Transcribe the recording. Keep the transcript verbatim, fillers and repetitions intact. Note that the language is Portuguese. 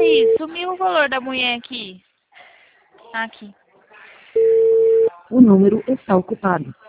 Oi, sumiu o valor da mulher aqui. Aqui. O número está ocupado.